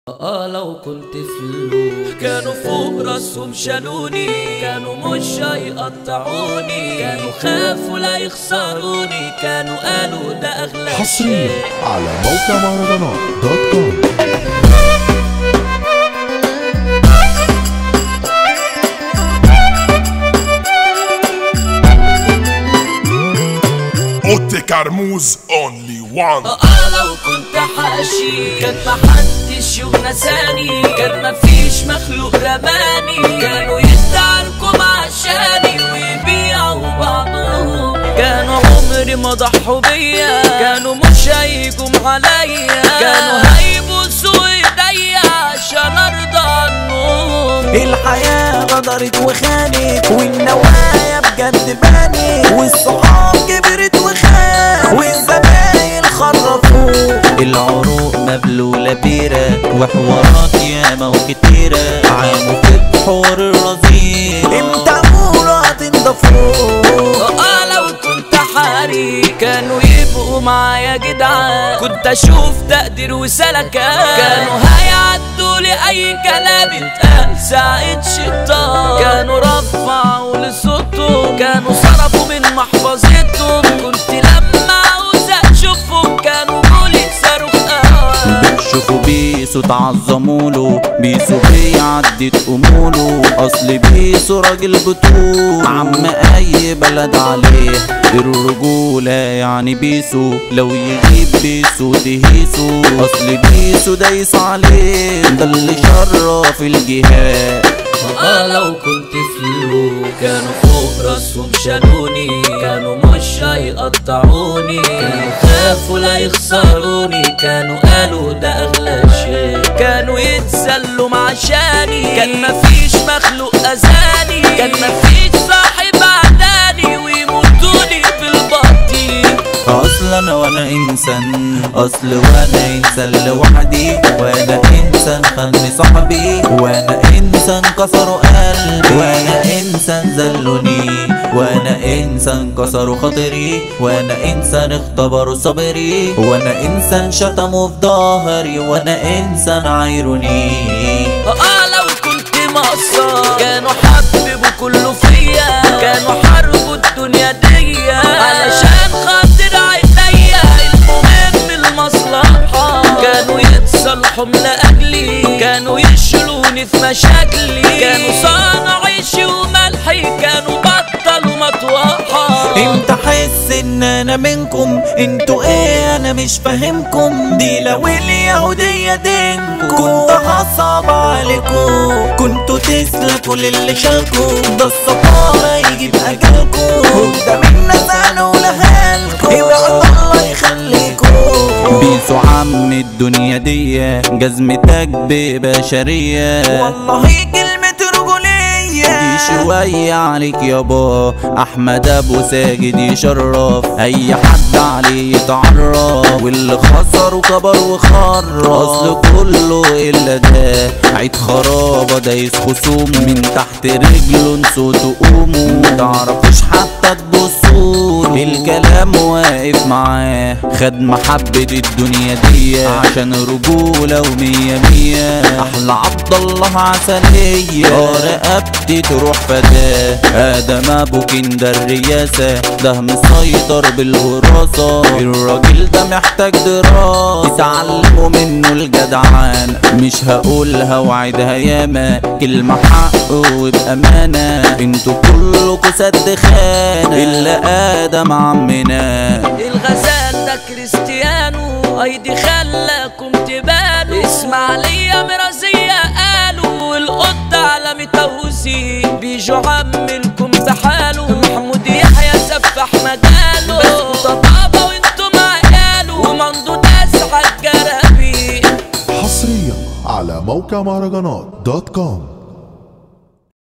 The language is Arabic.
لو كنت فلوس كانوا فوق راسهم شالوني، كانوا مش هيقطعوني، كانوا خافوا لا يخسروني، كانوا قالوا ده اغلى حصريا على موقع مهرجانات دوت كوم. اوتي كرموز اونلي وان. لو كنت حاشي كان محدش يونساني، كان مفيش مخلوق رماني، كانوا يستعاركم عشاني ويبيعوا بعضهم، كانوا عمري ما ضحوا بيا، كانوا مش هيجوا عليا، كانوا هيبوسوا ايديا عشان ارضى عنهم. الحياة غدرت وخانت والنوايا بجد بانت، والصحاب كبرت وخانت والزباين خرفوا، العروق مبلولة بيرة وحوارات ياما وكتيرة، عانوا في الحوار الرذيل امتى قولوا هتنضفوا. لو كنت حاري كانوا يبقوا معايا جدعان، كنت اشوف تقدير وسلكان، كانوا هيعدوا لي اي كلام اتقال ساعة شيطان، كانوا رفعوا لصوتهم، كانوا صرفوا من محفظتهم، كنت لما عاوز اشوفهم كانوا قولي صاروخ بتشوفوا بيسو تعظموله، بيسو بيعدي تقوموله، اصل بيسو راجل بطول عم اي بلد عليه الرجولة، يعني بيسو لو يجيب بيسو تهيسو، اصل بيسو دايس عليه ده اللي شرف الجهاد. لو كنت فلوس كانوا فوق راسهم شالوني، كانوا مش هيقطعوني، كانوا خافوا لا يخسروني، كانوا قالوا ده اغلى شيء، كانوا يتسلوا عشاني، كان مفيش مخلوق اذاني، كان مفيش صاحب عداني ويموتوني في البطيء. اصلا وانا انسان، وانا انسان لوحدي، وانا انسان خاني صاحبي، وانا انسان كسروا قلبي، وانا انسان ذلوني، وانا انسان كسروا خاطري، وانا انسان اختبروا صبري، وانا انسان شتموا في ظهري، وانا انسان عايروني. لو كنت مقصر كانوا حببوا كله فيا، كانوا حاربوا الدنيا دي علشان خاطر عينيا، المهم المصلحة، كانوا يتصالحوا لاجلي، كانوا يشيلوني في مشاكلي، كانوا صانعوا عيشي وملحي، كانوا بطلوا مطوحة. امتى احس ان انا منكم؟ انتوا ايه انا مش فاهمكم، دي لو اليهودية دينكم كنت هصعب عليكم، كنتوا تسلكوا للي شالكم، ده الصفارة يجيب اجالكم، قدام الناس انا ولهالكم، يبقى الله يخليكم. بيسو عم الدنيا دي جزمتك ببشرية، والله كلمة رجولية دي شوية عليك يابا، احمد ابو ساجد يشرف اي حد عليه يتعرف، واللي خسر وكبر وخرف، اصل كله الا ده عيد خرابة دايس خصومه، من تحت رجله انسوا تقوموا، متعرفوش حتى تبصوله، الكلام واقف معاه، خد محبة الدنيا دي عشان رجولة ومية مية، احلى عبد الله عسلية رقبتي تروح فتاة، ادم ابو كندا الرياسة ده مسيطر بالوراثة، الراجل ده محتاج دراسة يتعلموا منه الجدعان، مش هقولها وعدها ياما، كلمة حق وبأمانة، انتوا كلكوا سد خانة الا ادم عمنا. الغزال ده كريستيانو ايدي خلاكم تبانوا، اسماعيلية مرازية قالوا، والقط عالمي توزيع، بيجوا عملكم بحاله، محمود يحيى سفح مجاله، بس طبابة وانتم عياله، ومندو داس عالجرابيق. حصريا على موقع مهرجانات دوت كوم.